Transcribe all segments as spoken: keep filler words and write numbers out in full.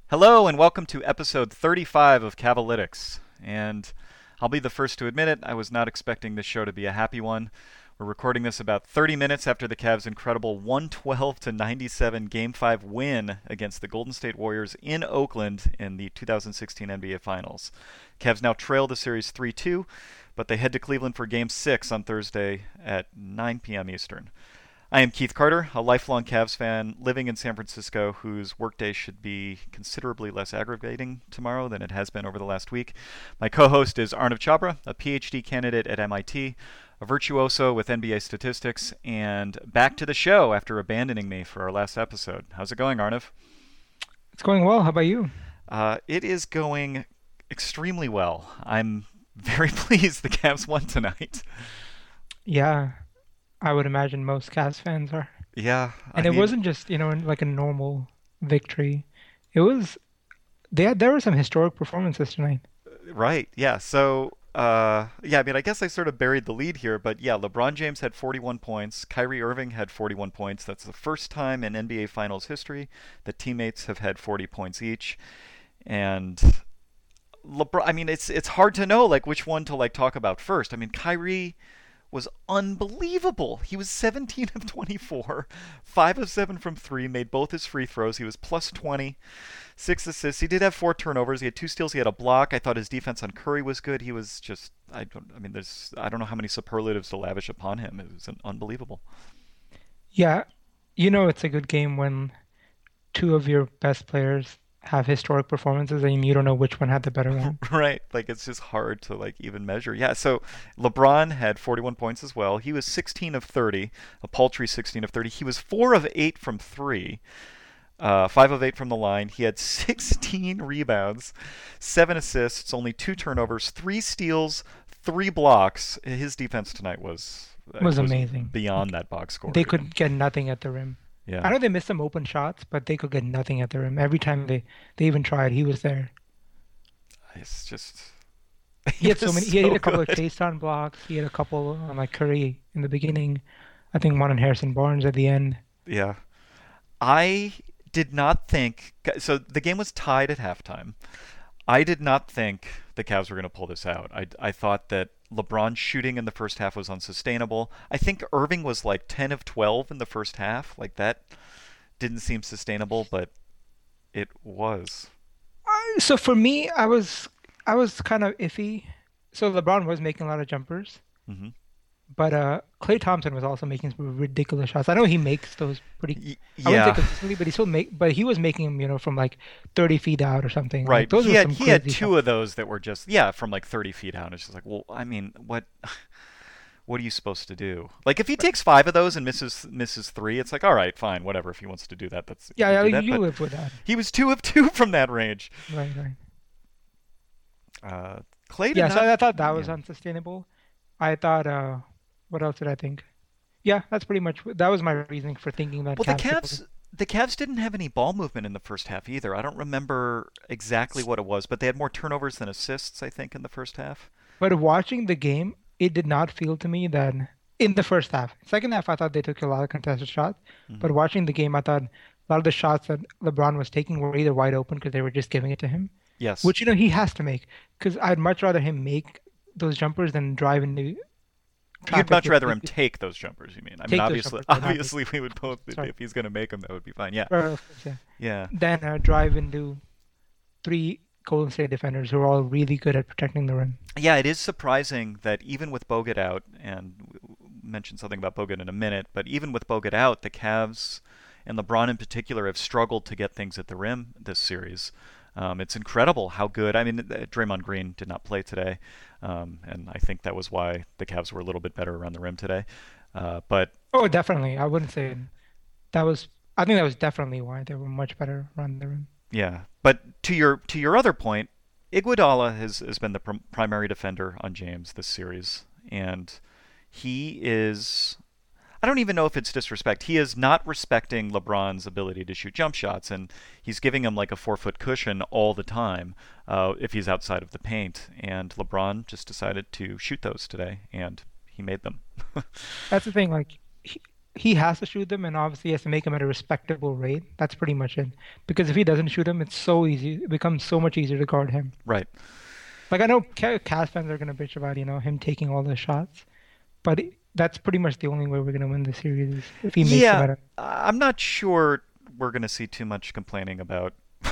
Hello and welcome to episode thirty-five of Cavalytics. And I'll be the first to admit it, I was not expecting this show to be a happy one. We're recording this about thirty minutes after the Cavs' incredible one twelve to ninety-seven Game five win against the Golden State Warriors in Oakland in the two thousand sixteen N B A Finals. Cavs now trail the series three two, but they head to Cleveland for Game six on Thursday at nine p.m. Eastern. I am Keith Carter, a lifelong Cavs fan living in San Francisco whose workday should be considerably less aggravating tomorrow than it has been over the last week. My co-host is Arnav Chhabra, a P H D candidate at M I T, a virtuoso with N B A statistics, and back to the show after abandoning me for our last episode. How's it going, Arnav? It's going well. How about you? Uh, it is going extremely well. I'm very pleased the Cavs won tonight. Yeah, I would imagine most Cavs fans are. Yeah, I And it mean, wasn't just, you know, like a normal victory. It was they had there were some historic performances tonight. right, yeah. So, uh, yeah, I mean, I guess I sort of buried the lead here, but yeah, LeBron James had forty-one points. Kyrie Irving had forty-one points. That's the first time in N B A Finals history that teammates have had forty points each. And LeBron, I mean, it's it's hard to know like which one to like talk about first. I mean, Kyrie was unbelievable. He was seventeen of twenty-four, five of seven from three, made both his free throws. He was plus twenty, six assists. He did have four turnovers. He had two steals. He had a block. I thought his defense on Curry was good. He was just, I don't, I mean, there's, I don't know how many superlatives to lavish upon him. It was unbelievable. Yeah, you know it's a good game when two of your best players have historic performances and you don't know which one had the better one. Right, like it's just hard to like even measure. Yeah, so LeBron had forty-one points as well. He was sixteen of thirty, a paltry sixteen of thirty. He was four of eight from three. Uh, five of eight from the line. He had sixteen rebounds, seven assists, only two turnovers, three steals, three blocks. His defense tonight was It uh, was was amazing. beyond Like that box score they even. could get nothing at the rim. I Yeah, know they missed some open shots, but they could get nothing at the rim. Every time they they even tried, he was there. it's just He he had so was many. He had so a couple of good. chase down blocks. He had a couple on like Curry in the beginning. I think one on Harrison Barnes at the end. Yeah, I did not think so. The game was tied at halftime. I did not think the Cavs were going to pull this out. I, I thought that LeBron's shooting in the first half was unsustainable. I think Irving was like ten of twelve in the first half. Like that didn't seem sustainable, but it was. I- So for me, I was I was kind of iffy. So LeBron was making a lot of jumpers, Hmm. but uh, Klay Thompson was also making some ridiculous shots. I know he makes those pretty. Y- I wouldn't say yeah, consistently, but he still make. But he was making them, you know, from like thirty feet out or something. Like right. those He were had some he had crazy two shots. of those that were just yeah from like thirty feet out. It's just like, well, I mean, what what are you supposed to do? Like if he takes five of those and misses misses three, it's like all right, fine, whatever. If he wants to do that, that's he Yeah, can yeah, do that. you But live with that. he was two of two from that range. Right, right. Uh, Clay did Yeah, so not. I thought that was Yeah. unsustainable. I thought, uh, what else did I think? Yeah, that's pretty much that was my reasoning for thinking that Well, the Cavs could pull Cavs it. the Cavs didn't have any ball movement in the first half either. I don't remember exactly what it was, but they had more turnovers than assists, I think, in the first half. But watching the game, it did not feel to me that in the first half. Second half, I thought they took a lot of contested shots. Hmm. But watching the game, I thought a lot of the shots that LeBron was taking were either wide open because they were just giving it to him, Yes. which you know he has to make. Because I'd much rather him make those jumpers than drive into You'd traffic much with, rather with, him with take those jumpers, you mean? I mean, take those obviously, jumpers, but not make. obviously we would both if, Sorry, if he's going to make them, that would be fine. Yeah. uh, of course, yeah. Yeah. Then uh, drive into three Golden State defenders who are all really good at protecting the rim. Yeah, it is surprising that even with Bogut out, and we'll mention something about Bogut in a minute, but even with Bogut out, the Cavs and LeBron in particular have struggled to get things at the rim this series. Um, it's incredible how good. I mean, uh, Draymond Green did not play today, um, and I think that was why the Cavs were a little bit better around the rim today. Uh, but Oh, definitely. I wouldn't say that was. I think that was definitely why they were much better around the rim. yeah, but to your to your other point, Iguodala has has been the prim- primary defender on James this series, and he is. I don't even know if it's disrespect. He is not respecting LeBron's ability to shoot jump shots, and he's giving him like a four foot cushion all the time uh, if he's outside of the paint. And LeBron just decided to shoot those today, and he made them. That's the thing. Like he, he has to shoot them, and obviously he has to make them at a respectable rate. That's pretty much it. Because if he doesn't shoot them, it's so easy. It becomes so much easier to guard him. Right. Like I know Ca- Cavs fans are gonna bitch about you know him taking all the shots, but that's pretty much the only way we're gonna win the series is if he makes them Yeah, at a. I'm not sure we're going to see too much complaining about.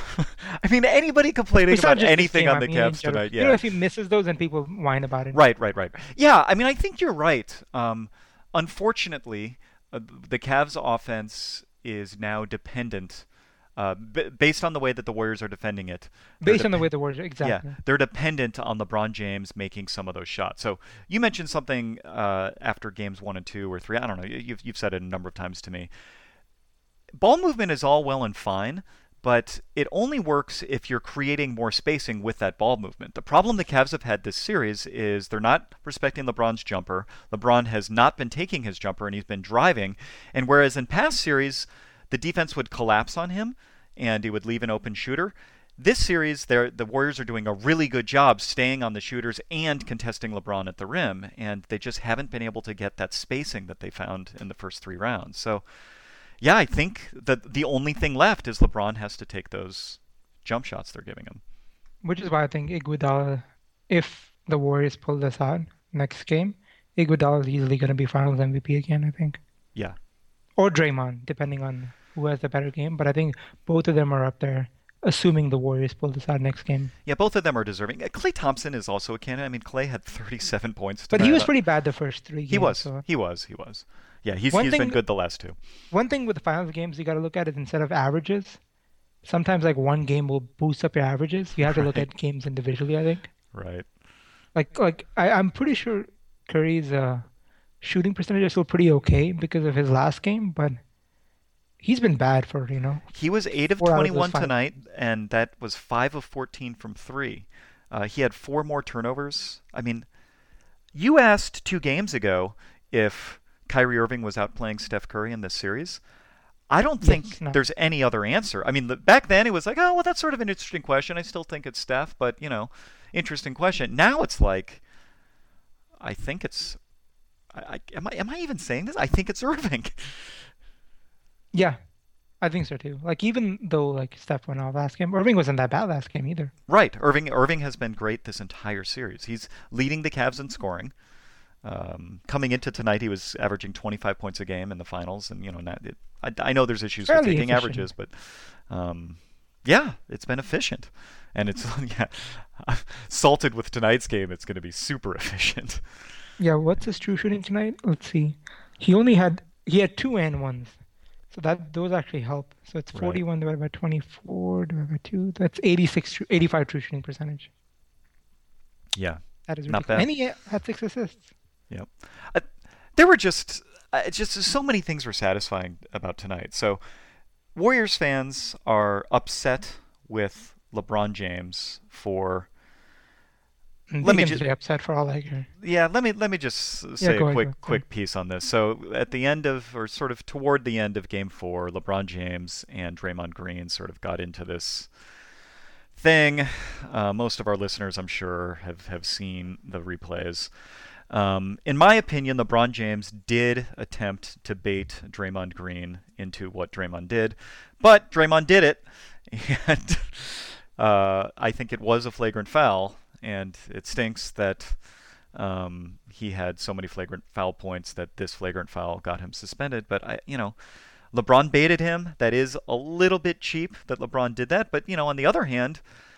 I mean, anybody complaining It's not about just this anything game. on I the mean, in Cavs general. tonight, You know, yeah. if he misses those, then people whine about it. Right, right, right. Yeah, I mean, I think you're right. Um, unfortunately, uh, the Cavs offense is now dependent, uh, b- based on the way that the Warriors are defending it. They're Based on the dep- way the Warriors, yeah, exactly. they're dependent on LeBron James making some of those shots. So you mentioned something uh, after games one and two or three. I don't know. you- You've you've said it a number of times to me. Ball movement is all well and fine, but it only works if you're creating more spacing with that ball movement. The problem the Cavs have had this series is they're not respecting LeBron's jumper. LeBron has not been taking his jumper and he's been driving. And whereas in past series, the defense would collapse on him and he would leave an open shooter. This series, the Warriors are doing a really good job staying on the shooters and contesting LeBron at the rim, and they just haven't been able to get that spacing that they found in the first three rounds. So yeah, I think that the only thing left is LeBron has to take those jump shots they're giving him. Which is why I think Iguodala, if the Warriors pull this out next game, Iguodala is easily going to be Finals M V P again, I think. Yeah. Or Draymond, depending on who has the better game. But I think both of them are up there, assuming the Warriors pull this out next game. Yeah, both of them are deserving. Klay Thompson is also a candidate. I mean, Klay had thirty-seven points But tonight. he was pretty bad the first three games. He was. So. He was. He was. Yeah, he's One he's thing, been good the last two. One thing with the Finals games you got to look at is instead of averages, sometimes like one game will boost up your averages. You have to look Right. at games individually, I think. Right. Like like I, I'm pretty sure Curry's uh, shooting percentage is still pretty okay because of his last game, but he's been bad for, you know, He was eight of four out of those twenty-one five tonight, games. and that was five of fourteen from three. Uh, he had four more turnovers. I mean, you asked two games ago if Kyrie Irving was outplaying Steph Curry in this series. I don't think Yes, no. there's any other answer. I mean, the, back then it was like, oh, well, that's sort of an interesting question. I still think it's Steph, but, you know, interesting question. Now it's like, I think it's, I, I, am I am I even saying this? I think it's Irving. Yeah, I think so too. Like even though like Steph went off last game, Irving wasn't that bad last game either. Right. Irving Irving has been great this entire series. He's leading the Cavs in scoring. Um, coming into tonight, he was averaging twenty-five points a game in the finals, and you know, not, it, I, I know there's issues with Fairly taking efficient. averages, but um, yeah, it's been efficient, and it's yeah, salted with tonight's game. It's going to be super efficient. Yeah, what's his true shooting tonight? Let's see. He only had he had two and ones. So that those actually help. So it's Right. forty-one divided by twenty-four divided by two. That's eighty-six, true- eighty-five true shooting percentage. Yeah, That is not ridiculous. bad. And he had six assists. Yeah, uh, there were just uh, just so many things were satisfying about tonight. So Warriors fans are upset with LeBron James for. And Let they me can ju- stay upset for all I care. Yeah, let me let me just Yeah, say go a ahead, quick go ahead. quick piece on this. So at the end of, or sort of toward the end of Game Four, LeBron James and Draymond Green sort of got into this thing. Uh, most of our listeners, I'm sure, have have seen the replays. Um, in my opinion, LeBron James did attempt to bait Draymond Green into what Draymond did, but Draymond did it, and uh, I think it was a flagrant foul, and it stinks that um, he had so many flagrant foul points that this flagrant foul got him suspended. But I, you know, LeBron baited him. That is a little bit cheap that LeBron did that, but you know, on the other hand,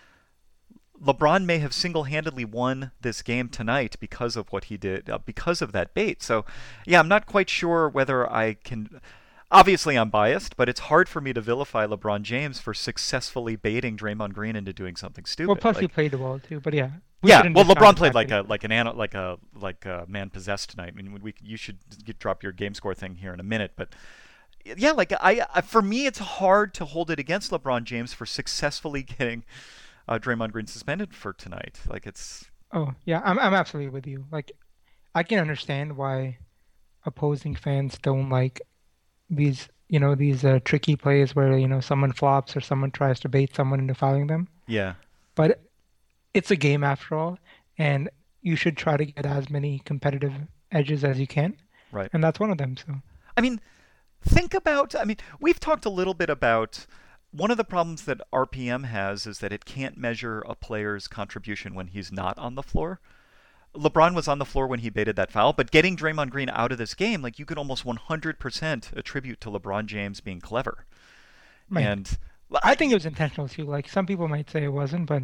LeBron may have single-handedly won this game tonight because of what he did, uh, because of that bait. So, yeah, I'm not quite sure whether I can. Obviously, I'm biased, but it's hard for me to vilify LeBron James for successfully baiting Draymond Green into doing something stupid. Well, plus he Like, played well too. But yeah, we yeah, shouldn't well, discount LeBron the played fact like that a like an ana- like a like a man possessed tonight. I mean, we you should get, drop your game score thing here in a minute, but yeah, like I, I for me, it's hard to hold it against LeBron James for successfully getting uh, Draymond Green suspended for tonight. Like it's he, oh yeah, I'm I'm absolutely with you. Like I can understand why opposing fans don't like these, you know, these uh, tricky plays where, you know, someone flops or someone tries to bait someone into fouling them. yeah, But it's a game after all, and you should try to get as many competitive edges as you can, right. and that's one of them. So I mean, think about, I mean, we've talked a little bit about one of the problems that R P M has is that it can't measure a player's contribution when he's not on the floor. LeBron was on the floor when he baited that foul, but getting Draymond Green out of this game, like you could almost one hundred percent attribute to LeBron James being clever. Right. And I think it was intentional too. Like some people might say it wasn't, but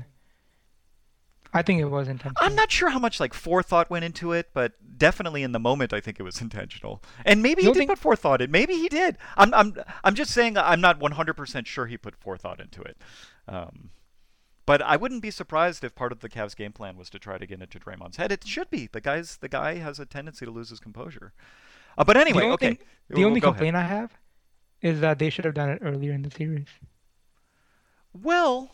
I think it was intentional. I'm not sure how much like forethought went into it, but definitely in the moment, I think it was intentional. And maybe You he don't did think- put forethought in. Maybe he did. I'm I'm I'm just saying I'm not one hundred percent sure he put forethought into it. Um, but I wouldn't be surprised if part of the Cavs' game plan was to try to get into Draymond's head. It should be. The guy's the guy has a tendency to lose his composure. Uh, but anyway, the only okay. thing- the We'll- only go ahead. complaint I have is that they should have done it earlier in the series. Well,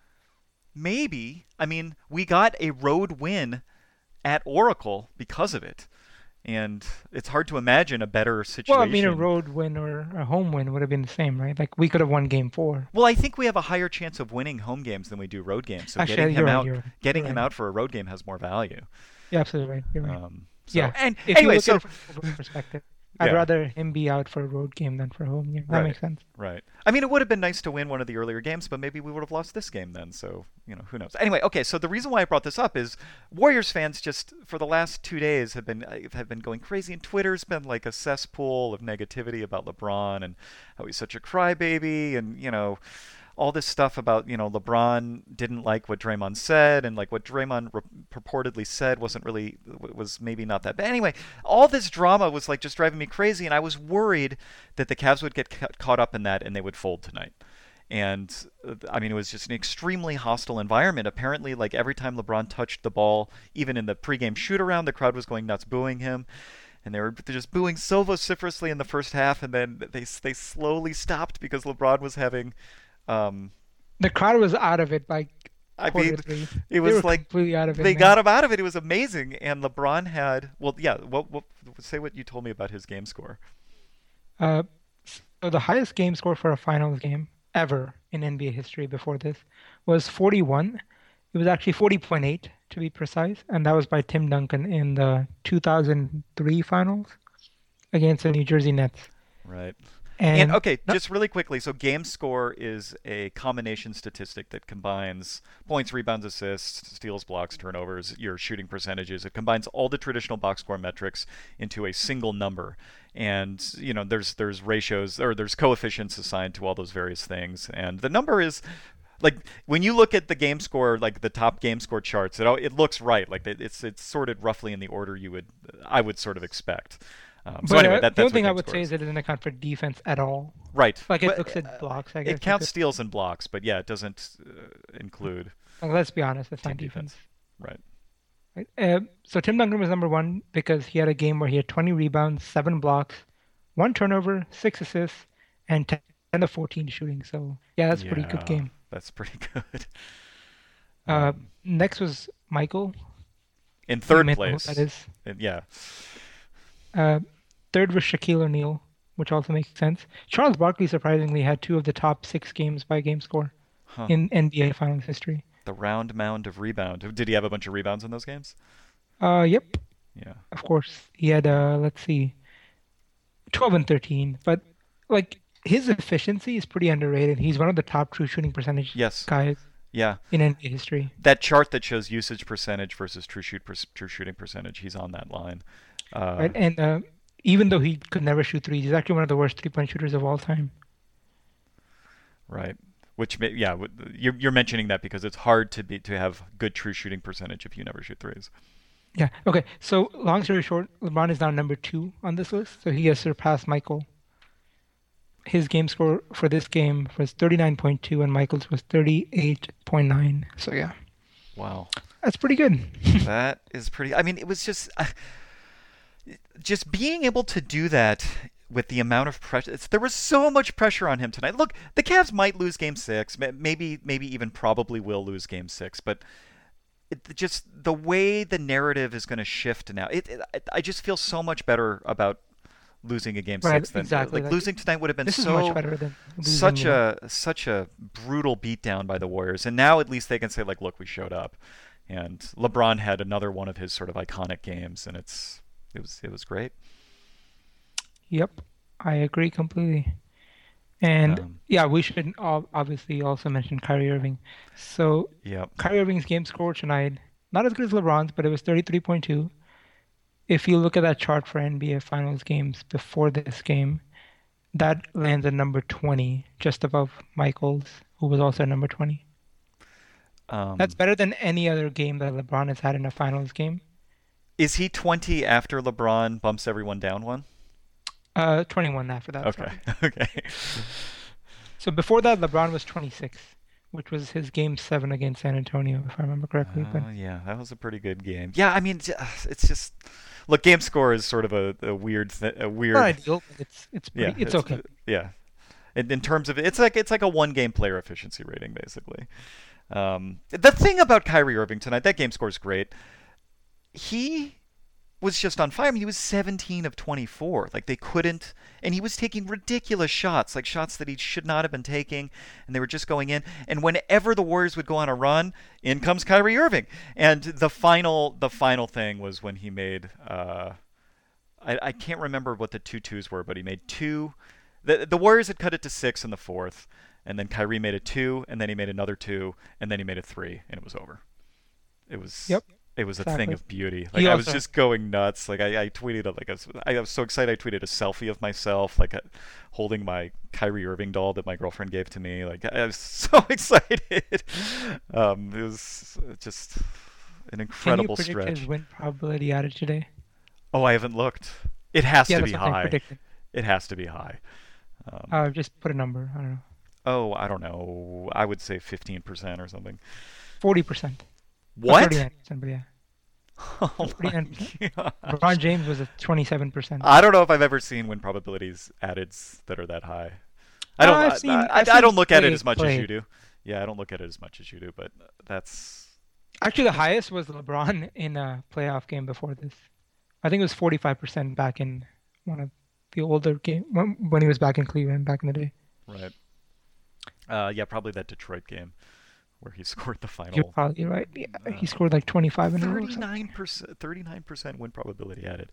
maybe. I mean, we got a road win at Oracle because of it. And it's hard to imagine a better situation. Well, I mean, a road win or a home win would have been the same, right? Like we could have won Game Four. Well, I think we have a higher chance of winning home games than we do road games. So Actually, getting you're him right, out, you're right, getting you're him right. out for a road game has more value. You're absolutely right. You're right. Um, so, yeah. And If anyway, you look so at it from a football perspective, I'd Yeah. rather him be out for a road game than for a home game. That Right. makes sense. right. I mean, it would have been nice to win one of the earlier games, but maybe we would have lost this game then. So you know, who knows? Anyway, okay. So the reason why I brought this up is Warriors fans just for the last two days have been have been going crazy, and Twitter's been like a cesspool of negativity about LeBron and how he's such a crybaby, and you know. All this stuff about, you know, LeBron didn't like what Draymond said, and like what Draymond re- purportedly said wasn't really, was maybe not that bad. Anyway, all this drama was like just driving me crazy, and I was worried that the Cavs would get ca- caught up in that and they would fold tonight. And uh, I mean, it was just an extremely hostile environment. Apparently, like every time LeBron touched the ball, even in the pregame shoot around, the crowd was going nuts booing him. And they were just booing so vociferously in the first half, and then they they slowly stopped because LeBron was having. Um, The crowd was out of it like I mean, quarter three. it They was were like completely out of it. they man. got him out of it. It was amazing. And LeBron had, well, yeah. What, what, say what you told me about his game score. Uh, so the highest game score for a finals game ever in N B A history before this was forty-one. It was actually forty point eight to be precise, and that was by Tim Duncan in the two thousand three finals against the New Jersey Nets. Right. And, And okay, no- just really quickly. So game score is a combination statistic that combines points, rebounds, assists, steals, blocks, turnovers, your shooting percentages. It combines all the traditional box score metrics into a single number. And you know, there's there's ratios or there's coefficients assigned to all those various things. And the number is like when you look at the game score, like the top game score charts, it al- it looks right. Like it- it's it's sorted roughly in the order you would I would sort of expect. Um, so but anyway, uh, that, the that's only thing what I game would score say is it doesn't account for defense at all. right. Like it But, looks uh, at blocks, I guess. It counts because- steals and blocks, but yeah, it doesn't uh, include Like, let's be honest, it's team not defense. defense. Right. Right? Uh, so Tim Duncan was number one because he had a game where he had twenty rebounds, seven blocks, one turnover, six assists, and ten of fourteen shooting. So yeah, that's a pretty good Yeah, game. That's pretty good. Uh, Um, next was Michael. in You third may know who place. that is. And yeah. Uh, third was Shaquille O'Neal, which also makes sense. Charles Barkley surprisingly had two of the top six games by game score Huh. in N B A Finals history. The round mound of rebound. Did he have a bunch of rebounds in those games? Uh, yep, Yeah. of course. He had, uh, let's see, twelve and thirteen. But like his efficiency is pretty underrated. He's one of the top true shooting percentage Yes. guys Yeah. in N B A history. That chart that shows usage percentage versus true shoot per- true shooting percentage, he's on that line. Uh, Right? And uh, even though he could never shoot threes, he's actually one of the worst three-point shooters of all time. Right. Which may, yeah, w- you're you're mentioning that because it's hard to be to have good true shooting percentage if you never shoot threes. Yeah. Okay. So long story short, LeBron is now number two on this list. So he has surpassed Michael. His game score for this game was thirty-nine point two, and Michael's was thirty-eight point nine. So yeah, Wow. that's pretty good. That is pretty. I mean, it was just, uh, just being able to do that with the amount of pressure. It's, there was so much pressure on him tonight. Look, the Cavs might lose Game Six, ma- maybe, maybe even probably will lose Game Six, but it, just the way the narrative is going to shift now. It, it, I just feel so much better about losing a Game Right, Six than exactly. like Like, losing tonight would have been This is so much better than losing, such you know. a such a brutal beatdown by the Warriors, and now at least they can say like, look, we showed up, and LeBron had another one of his sort of iconic games, and it's it was it was great. Yep. I agree completely. And Um, yeah, we should ob- obviously also mention Kyrie Irving. So yeah. Kyrie Irving's game score tonight, not as good as LeBron's, but it was thirty-three point two. If you look at that chart for N B A Finals games before this game, that lands at number twenty, just above Michael's, who was also at number twenty. That's Um, better than any other game that LeBron has had in a finals game. is he twenty after LeBron bumps everyone down one? Uh, twenty-one after that, Okay. sorry. Okay. So before that, LeBron was twenty-six, which was his game seven against San Antonio, if I remember correctly. But Oh, yeah, that was a pretty good game. Yeah, I mean, j- it's just look, game score is sort of a, a weird, th- a not weird. ideal, but it's it's Yeah, pretty it's it's okay. yeah. In, in terms of it's like it's like a one game player efficiency rating basically. Um, the thing about Kyrie Irving tonight, that game score is great. He was just on fire. I mean, he was seventeen of twenty-four. Like they couldn't, and he was taking ridiculous shots, like shots that he should not have been taking, and they were just going in. And whenever the Warriors would go on a run, in comes Kyrie Irving. And the final, the final thing was when he made. Uh, I, I can't remember what the two twos were, but he made two. The the Warriors had cut it to six in the fourth, and then Kyrie made a two, and then he made another two, and then he made a three, and it was over. It was Yep, it was a thing exactly. of beauty. Like He I was also just going nuts. Like I, I tweeted like I was, I was so excited. I tweeted a selfie of myself like uh holding my Kyrie Irving doll that my girlfriend gave to me. Like I was so excited. Um, it was just an can you incredible predict his stretch. win probability added today? Oh, I haven't looked. It has Yeah, to that's be what I'm saying. high. Predict it. It has to be high. Um, Uh, just put a number. I don't know. oh, I don't know. I would say fifteen percent or something. forty percent. Uh, What? thirty-nine percent, but yeah. Oh my forty-nine percent. LeBron gosh. James was at twenty-seven percent. I don't know if I've ever seen win probabilities added that are that high. I Uh, don't. I've I, seen I, I've I seen don't look at it play as much as you play. do. Yeah, I don't look at it as much as you do. But that's Actually, the highest was LeBron in a playoff game before this. I think it was forty-five percent back in one of the older game when, when he was back in Cleveland back in the day. right. Uh, yeah, probably that Detroit game where he scored the You're final. probably right. Yeah, Uh, he scored like twenty-five in a row or something. thirty-nine percent, thirty-nine percent win probability added.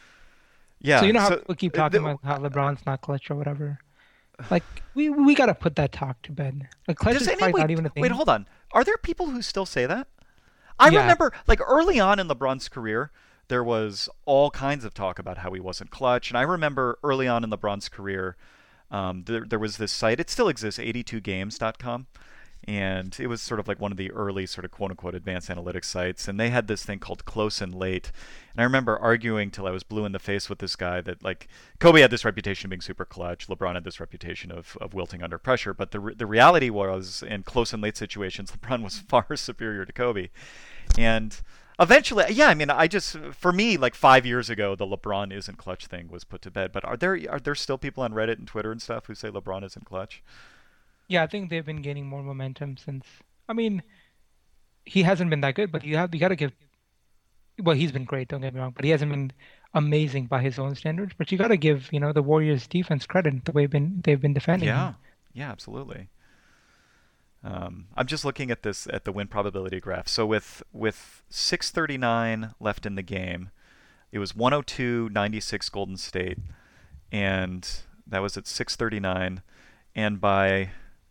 So you Yeah. know how So people keep uh, talking the, about how LeBron's not clutch or whatever. Like we we gotta put that talk to bed. Like clutch does is any probably wait not even a wait thing. hold on? Are there people who still say that? I Yeah, remember, like early on in LeBron's career, there was all kinds of talk about how he wasn't clutch, and I remember early on in LeBron's career, um, there there was this site. It still exists, eighty-two games dot com, and it was sort of like one of the early sort of quote unquote advanced analytics sites, and they had this thing called close and late. And I remember arguing till I was blue in the face with this guy that like Kobe had this reputation of being super clutch, LeBron had this reputation of, of wilting under pressure, but the re- the reality was in close and late situations, LeBron was far superior to Kobe. And eventually, yeah, I mean, I just for me, like five years ago, the LeBron isn't clutch thing was put to bed. But are there are there still people on Reddit and Twitter and stuff who say LeBron isn't clutch? yeah, I think they've been gaining more momentum since. I mean, he hasn't been that good, but you have you gotta give. Well, he's been great. Don't get me wrong, but he hasn't been amazing by his own standards. But you gotta give you know the Warriors defense credit the way been they've been defending him. Yeah, yeah, absolutely. Um, I'm just looking at this at the win probability graph. So with with six thirty-nine left in the game, it was one oh two ninety-six Golden State, and that was at six thirty-nine, and by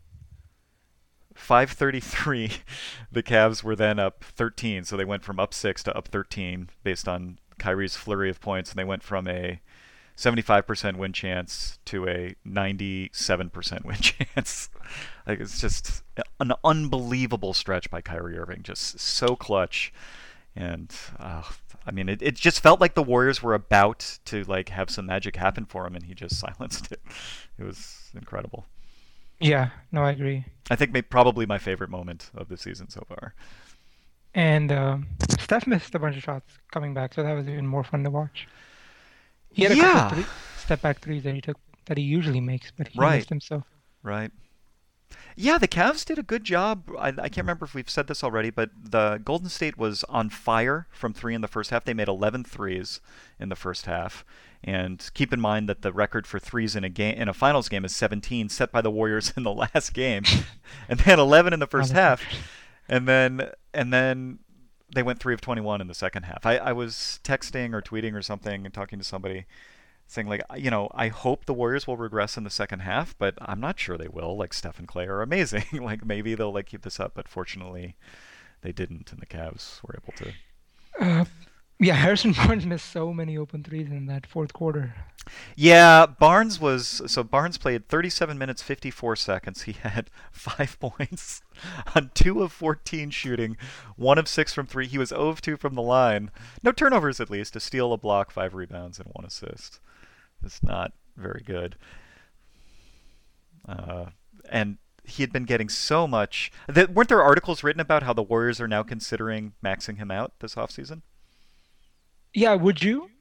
five thirty-three, the Cavs were then up thirteen. So they went from up six to up thirteen based on Kyrie's flurry of points, and they went from a seventy-five percent win chance to a ninety-seven percent win chance. Like it's just an unbelievable stretch by Kyrie Irving, just so clutch. And uh, I mean, it, it just felt like the Warriors were about to like have some magic happen for him, and he just silenced it. It was incredible. Yeah, no, I agree. I think may, probably my favorite moment of the season so far. And um, Steph missed a bunch of shots coming back, so that was even more fun to watch. He had a couple Yeah, three step back threes that he took that he usually makes, but he right, missed them. So right. Yeah, the Cavs did a good job. I, I can't remember if we've said this already, but the Golden State was on fire from three in the first half. They made eleven threes in the first half. And keep in mind that the record for threes in a game in a finals game is seventeen, set by the Warriors in the last game, and they had eleven in the oh, first that's half, interesting. and then and then they went three of twenty-one in the second half. I, I was texting or tweeting or something and talking to somebody saying like, you know, I hope the Warriors will regress in the second half, but I'm not sure they will. Like Steph and Clay are amazing. Like maybe they'll like keep this up, but fortunately they didn't, and the Cavs were able to. Uh, yeah, Harrison Barnes missed so many open threes in that fourth quarter. Yeah, Barnes was so Barnes played thirty-seven minutes fifty-four seconds. He had five points on two of fourteen shooting, one of six from three. He was zero of two from the line. No turnovers at least, a steal, a block, five rebounds, and one assist. It's not very good. Uh, and he had been getting so much. That, weren't there articles written about how the Warriors are now considering maxing him out this offseason? Yeah, would you?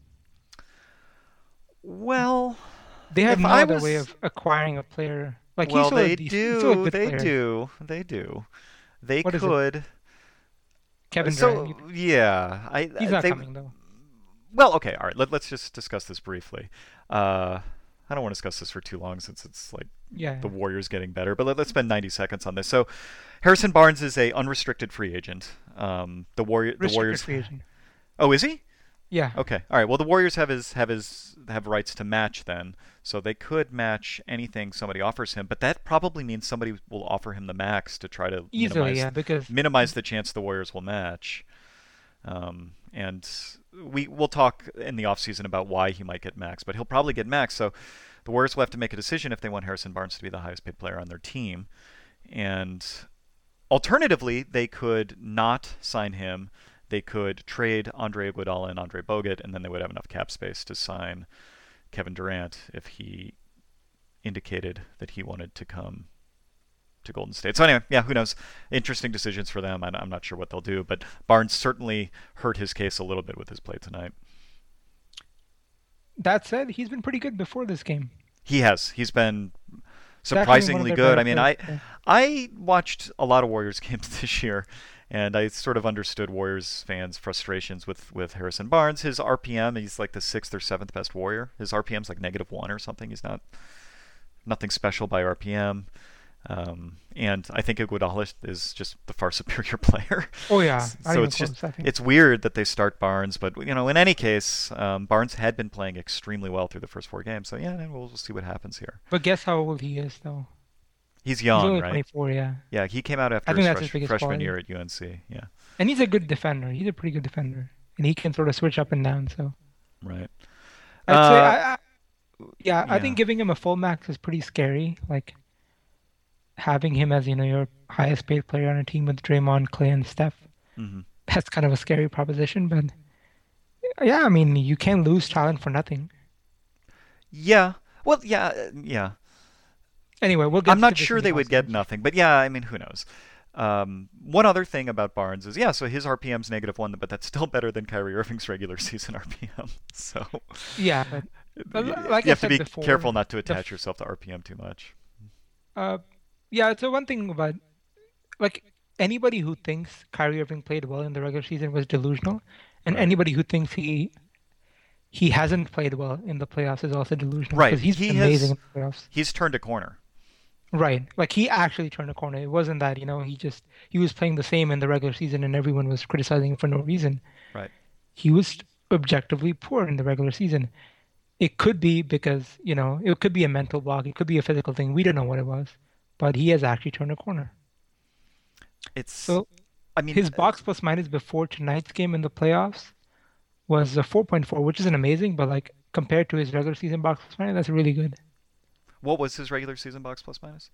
Well, They have if no I other was, way of acquiring a player. Like he's well, still a they decent, he's still a do, good they player. do, they do. They What is it? could. Kevin So Durant. you think- yeah, I He's not they, coming though. well, okay, all right. Let, let's just discuss this briefly. Uh, I don't want to discuss this for too long since it's like Yeah. the Warriors getting better, but let, let's spend ninety seconds on this. So, Harrison Barnes is a unrestricted free agent. Um, the Warrior, the Restricted Warriors. free agent. Oh, is he? Yeah. Okay, all right. Well, the Warriors have his have his have rights to match then, so they could match anything somebody offers him. But that probably means somebody will offer him the max to try to Easily, minimize yeah, because minimize the chance the Warriors will match. Um, and we we'll talk in the offseason about why he might get max, but he'll probably get max. So the Warriors will have to make a decision if they want Harrison Barnes to be the highest paid player on their team. And alternatively, they could not sign him. They could trade Andre Iguodala and Andre Bogut, and then they would have enough cap space to sign Kevin Durant if he indicated that he wanted to come to Golden State. So anyway, yeah, who knows? Interesting decisions for them. I'm not sure what they'll do, but Barnes certainly hurt his case a little bit with his play tonight. that said, he's been pretty good before this game. He has. He's been Definitely one of surprisingly their good. better I mean, I players, yeah. I watched a lot of Warriors games this year, and I sort of understood Warriors fans' frustrations with, with Harrison Barnes. His R P M, he's like the sixth or seventh best Warrior. His R P M's like negative one or something. He's not nothing special by R P M. Um, and I think Iguodala is just the far superior player. Oh yeah. Not So even it's close, just I think. it's weird that they start Barnes, but you know, in any case, um, Barnes had been playing extremely well through the first four games. So yeah, we'll, we'll see what happens here. But guess how old he is though? He's He's young, only right? twenty-four, yeah. Yeah, he came out after I think his, that's fresh, his biggest freshman quality. year at U N C. Yeah, And he's a good defender. He's a pretty good defender. And he can sort of switch up and down, so right. I'd say Uh, I, I yeah, I yeah. think giving him a full max is pretty scary. Like having him as, you know, your highest paid player on a team with Draymond, Clay, and Steph. Mhm. That's kind of a scary proposition, but yeah, I mean, you can't lose talent for nothing. Yeah. Well, yeah, uh, yeah. Anyway, we'll get I'm to not this sure in the they would get offseason. nothing, but yeah, I mean, who knows? Um, one other thing about Barnes is, yeah, so his R P M's negative one, but that's still better than Kyrie Irving's regular season R P M. So Yeah, but But you, li- like you I have to said be before, careful not to the attach f- yourself to R P M too much. uh, yeah, so one thing about like anybody who thinks Kyrie Irving played well in the regular season was delusional, and Right. anybody who thinks he he hasn't played well in the playoffs is also delusional Right. because he's He been has- amazing in the playoffs. He's turned a corner. Right. Like he actually turned a corner. It wasn't that, you know, he just he was playing the same in the regular season and everyone was criticizing him for no reason. Right. He was objectively poor in the regular season. It could be because, you know, it could be a mental block, it could be a physical thing. We don't know what it was. But he has actually turned a corner. It's, So I mean, his uh, box plus minus before tonight's game in the playoffs was a four point four, which isn't amazing, but like compared to his regular season box plus minus, that's really good. what was his regular season box plus minus?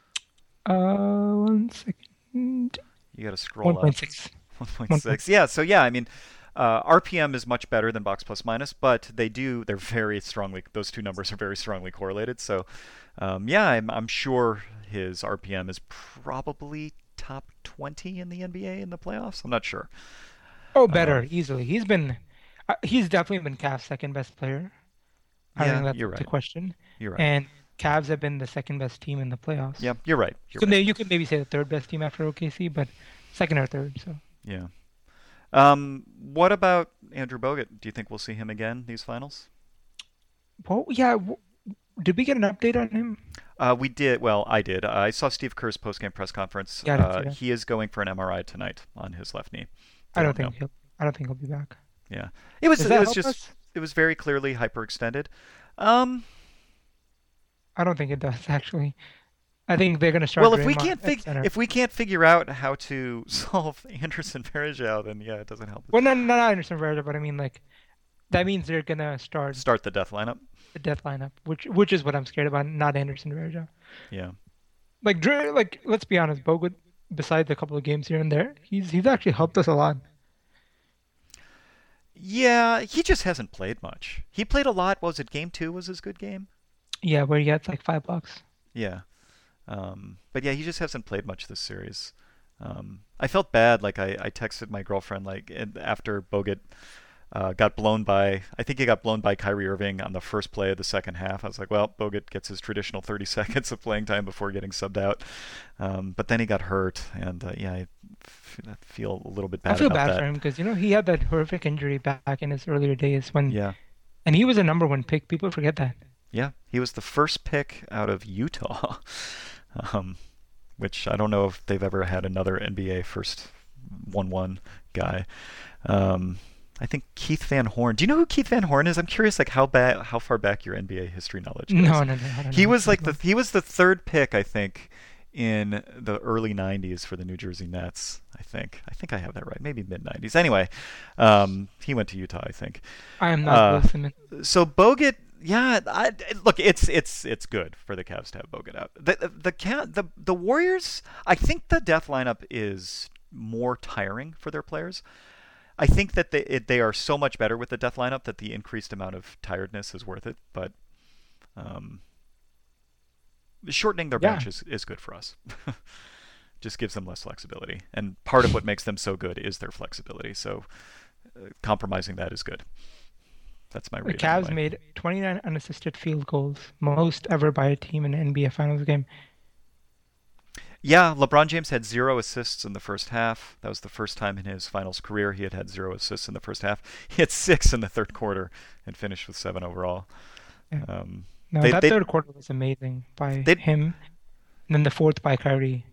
Uh, one second. You got to scroll up. one point six. one point six. Yeah, so yeah, I mean, uh, R P M is much better than box plus minus, but they do, they're very strongly, those two numbers are very strongly correlated. So, um, yeah, I'm, I'm sure his R P M is probably top twenty in the N B A in the playoffs. I'm not sure. Oh, better, Um, easily. He's been, uh, he's definitely been Cavs' second best player. I Yeah, think that's you're the right. question. You're right. And Cavs have been the second best team in the playoffs. Yeah, you're right. You You're could, right. may- you could maybe say the third best team after O K C, but second or third. So Yeah. Um, what about Andrew Bogut? Do you think we'll see him again these finals? well, yeah. W- did we get an update on him? Uh, we did. Well, I did. I saw Steve Kerr's post-game press conference. Yeah, I didn't see Uh, that. he is going for an M R I tonight on his left knee. I They don't know. think he'll. I don't think he'll be back. Yeah. It was. Does It that was help just. us? it was very clearly hyperextended. Um, I don't think it does actually. I think they're gonna start well, if we Draymond can't at fig- center. if we can't figure out how to solve Anderson Varejao, then yeah, it doesn't help us. Well, no, no, no, I understand Verda, but I mean like that means they're gonna start Start the death lineup. the death lineup, which which is what I'm scared about, not Anderson Varejao. Yeah. Like Dre, like let's be honest, Bogut, besides a couple of games here and there, he's he's actually helped us a lot. Yeah, he just hasn't played much. He played a lot. What was it game two was his good game? Yeah, where he gets like five bucks. Yeah. Um, but yeah, he just hasn't played much this series. Um, I felt bad. Like I, I texted my girlfriend like and after Bogut uh, got blown by. I think he got blown by Kyrie Irving on the first play of the second half. I was like, well, Bogut gets his traditional thirty seconds of playing time before getting subbed out. Um, but then he got hurt, and uh, yeah, I f- I feel a little bit I bad feel about bad that. for him because you know he had that horrific injury back in his earlier days when, Yeah. and he was a number one pick. People forget that. Yeah, he was the first pick out of Utah, um, which I don't know if they've ever had another N B A first one one guy. Um, I think Keith Van Horn. Do you know who Keith Van Horn is? I'm curious, like how ba- how far back your N B A history knowledge goes. No, no, no, I don't He know. was like the he was the third pick, I think, in the early nineties for the New Jersey Nets. I think I think I have that right. Maybe mid nineties. Anyway, um, he went to Utah, I think. I am not Uh, Bill Simmons. so Bogut, yeah, I, look, it's it's it's good for the Cavs to have Bogut out. The the the, Ca- the the Warriors, I think the death lineup is more tiring for their players. I think that they it, they are so much better with the death lineup that the increased amount of tiredness is worth it. But um, shortening their Yeah, bench is, is good for us. Just gives them less flexibility, and part of what makes them so good is their flexibility. So uh, compromising that is good. That's my the reading Cavs anyway. made twenty-nine unassisted field goals, most ever by a team in an N B A Finals game. Yeah, LeBron James had zero assists in the first half. That was the first time in his finals career he had had zero assists in the first half. He had six in the third quarter and finished with seven overall. Yeah. Um, No, they that they third quarter was amazing by they him, and then the fourth by Kyrie.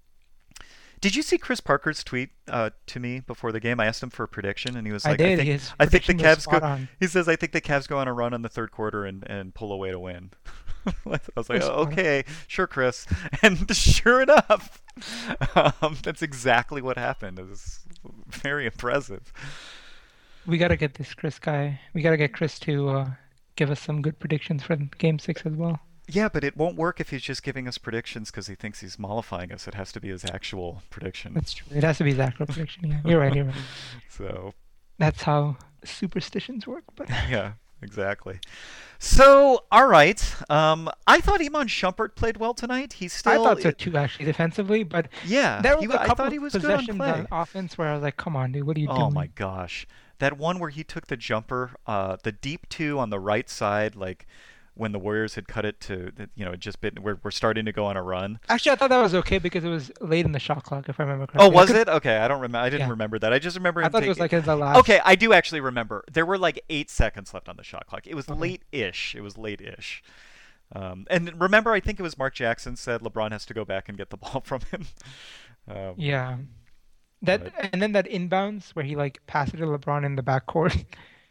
Did you see Chris Parker's tweet uh, to me before the game? I asked him for a prediction, and he was I like, "I did. think His I think the prediction was Cavs spot go." on. He says, "I think the Cavs go on a run in the third quarter and, and pull away to win." I was It like, was oh, spot on. "Okay, sure, Chris." And sure enough, um, that's exactly what happened. It was very impressive. We gotta get this Chris guy. We gotta get Chris to uh, give us some good predictions for Game Six as well. Yeah, but it won't work if he's just giving us predictions because he thinks he's mollifying us. It has to be his actual prediction. That's true. It has to be his actual prediction. Yeah, you're right. You're right. So, That's how superstitions work. But yeah, exactly. So, all right. Um, I thought Iman Shumpert played well tonight. He's I still, thought so too, actually, defensively. But yeah. there He, was a I couple thought he of was good on possessions play. on offense where I was like, "Come on, dude, what are you Oh my doing?" gosh, that one where he took the jumper, uh, the deep two on the right side, like when the Warriors had cut it to, you know, it just been we're we're starting to go on a run. Actually, I thought that was okay because it was late in the shot clock, if I remember Oh, correctly. I was could, it? Okay, I don't remember. I didn't yeah, remember that. I just remember I him thought it was taking. like in the last. Okay, I do actually remember. There were like eight seconds left on the shot clock. It was Okay. late-ish. It was late-ish. Um, and remember, I think it was Mark Jackson said LeBron has to go back and get the ball from him. Um, Yeah. That but and then that inbounds where he like passed it to LeBron in the backcourt.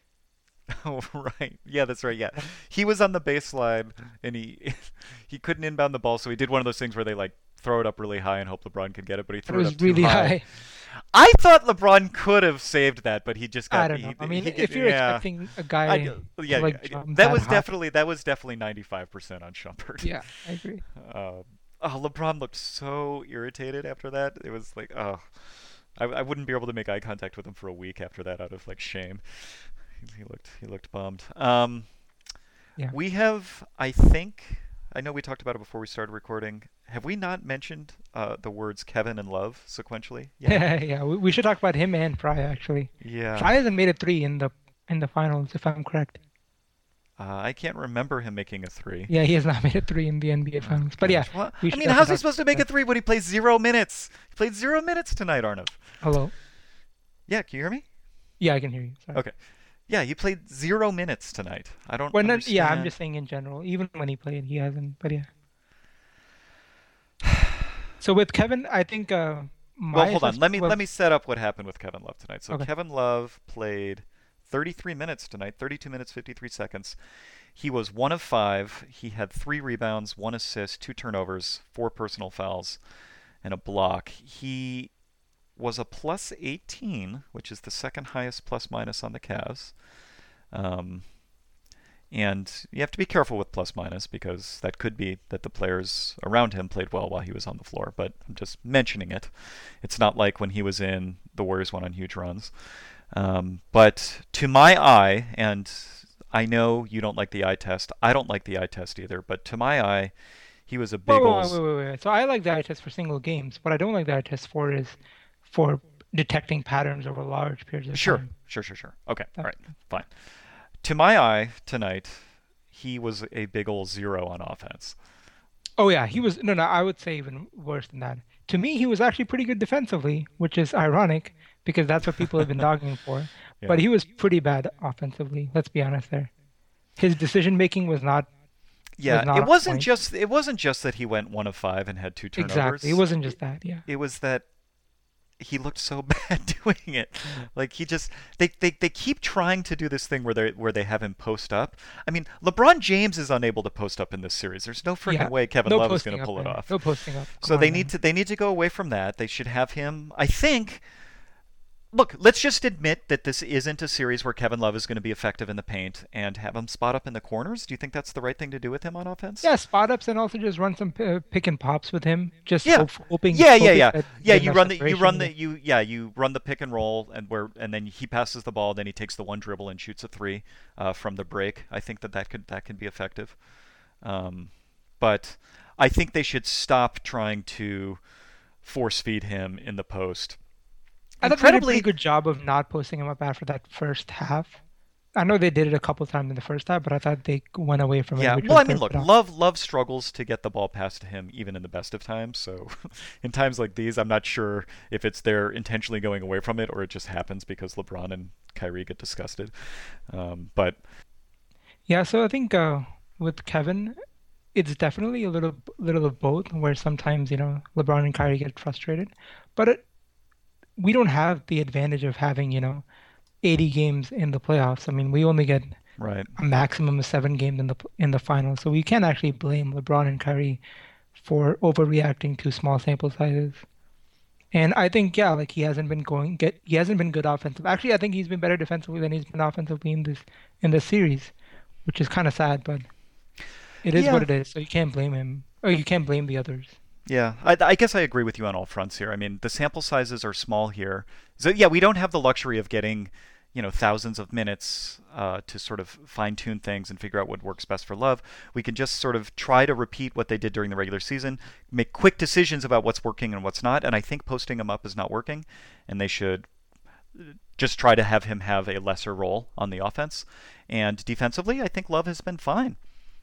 oh right, yeah, that's right. Yeah, he was on the baseline and he he couldn't inbound the ball, so he did one of those things where they like throw it up really high and hope LeBron could get it, but he It threw it was up too really high. high. I thought LeBron could have saved that, but he just I got don't know. he, I mean, he, if you're yeah. expecting a I guy d- to yeah, like yeah, jump that that was high, definitely that was definitely ninety-five percent on Shumpert. yeah, I agree. Um, oh, LeBron looked so irritated after that. It was like, oh, I, I wouldn't be able to make eye contact with him for a week after that out of like shame. He, he looked he looked bummed. Um, Yeah. we have, I think, I know we talked about it before we started recording. Have we not mentioned uh, the words Kevin and Love sequentially yet? Yeah, yeah. We, we should talk about him and Fry actually. Yeah. Fry hasn't made a three in the in the finals, if I'm correct. Uh, I can't remember him making a three. Yeah, he has not made a three in the N B A Oh finals. But yeah, gosh. Well, we I should mean, definitely how's he talk supposed to about make a that. three when he plays zero minutes? He played zero minutes tonight, Arnav. Hello. Yeah, can you hear me? Yeah, I can hear you. Sorry. Okay. Yeah, he played zero minutes tonight. I don't Well, no, understand. yeah, I'm just saying in general. Even when he played, he hasn't. But yeah. So with Kevin, I think uh, my Well, hold on. Let assessment me was let me set up what happened with Kevin Love tonight. So okay. Kevin Love played thirty-three minutes tonight, thirty-two minutes, fifty-three seconds. He was one of five. He had three rebounds, one assist, two turnovers, four personal fouls, and a block. He was a plus eighteen, which is the second highest plus minus on the Cavs. Um, and you have to be careful with plus minus because that could be that the players around him played well while he was on the floor. But I'm just mentioning it. It's not like when he was in, the Warriors went on huge runs. Um, but to my eye, and I know you don't like the eye test. I don't like the eye test either. But to my eye, he was a big Whoa, old. wait, wait, wait, wait. So I like the eye test for single games. What I don't like the eye test for is for detecting patterns over large periods of Sure, time. sure, sure, sure. Okay, all That, right, fine. To my eye tonight, he was a big old zero on offense. oh yeah, he was no, no. I would say even worse than that. To me, he was actually pretty good defensively, which is ironic because that's what people have been dogging him for. Yeah. But he was pretty bad offensively. Let's be honest there. His decision making was not was Yeah, not it on wasn't point. just it wasn't just that he went one of five and had two turnovers. Exactly. It wasn't just that. Yeah. It was that he looked so bad doing it. Like he just they, they, they keep trying to do this thing where they where they have him post up. I mean, LeBron James is unable to post up in this series. There's no freaking Yeah. way Kevin No Love is going posting to up pull it there. off. No posting up. So Come on, they need man. to they need to go away from that. They should have him. I think. Look, let's just admit that this isn't a series where Kevin Love is going to be effective in the paint and have him spot up in the corners. Do you think that's the right thing to do with him on offense? Yeah, spot ups and also just run some p- pick and pops with him. Just Yeah. hope, hoping. Yeah, yeah, hoping yeah, that yeah. there's You enough run the you separation run there. the you yeah you run the pick and roll and where and then he passes the ball. Then he takes the one dribble and shoots a three uh, from the break. I think that that could that could be effective. Um, but I think they should stop trying to force feed him in the post. I thought they did a Incredibly, pretty good job of not posting him up after that first half. I know they did it a couple times in the first half, but I thought they went away from it, yeah. which Well, was I mean, their look, down. Love Love struggles to get the ball passed to him even in the best of times. So, in times like these, I'm not sure if it's they're intentionally going away from it or it just happens because LeBron and Kyrie get disgusted. Um, but Yeah, so I think uh, with Kevin, it's definitely a little little of both, where sometimes, you know, LeBron and Kyrie get frustrated, but it, we don't have the advantage of having, you know, eighty games in the playoffs. I mean, we only get right, a maximum of seven games in the in the finals, so we can't actually blame LeBron and Kyrie for overreacting to small sample sizes. And I think, yeah, like he hasn't been going get he hasn't been good offensive. Actually, I think he's been better defensively than he's been offensively in this in this series, which is kind of sad, but it is what yeah, it is. So you can't blame him, or you can't blame the others. yeah. I, I guess I agree with you on all fronts here. I mean, the sample sizes are small here, so yeah, we don't have the luxury of getting, you know, thousands of minutes uh, to sort of fine tune things and figure out what works best for Love. We can just sort of try to repeat what they did during the regular season, make quick decisions about what's working and what's not. And I think posting him up is not working, and they should just try to have him have a lesser role on the offense. And defensively, I think Love has been fine.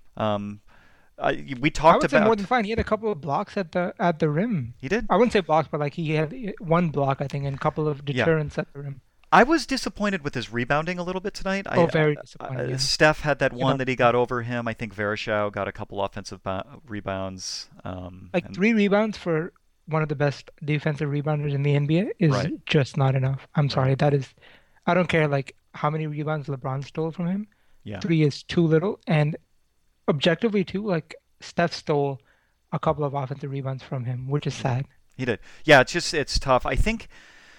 Um, I, we I talked would say more about than fine. He had a couple of blocks at the at the rim. he did. I wouldn't say blocks, but like he had uh, one block, I think, and a couple of Yeah. deterrents at the rim. I was disappointed with his rebounding a little bit tonight. I, Oh, very uh, disappointed. uh, Yeah. Steph had that You one know, that he got over him. I think Vereshao got a couple offensive bo- rebounds. Um, like and three rebounds for one of the best defensive rebounders in the N B A is right, just not enough. I'm right, sorry. That is, I don't care like how many rebounds LeBron stole from him. yeah, Three is too little, and objectively too, like Steph stole a couple of offensive rebounds from him, which is he did. sad. He did. Yeah, it's just it's tough. I think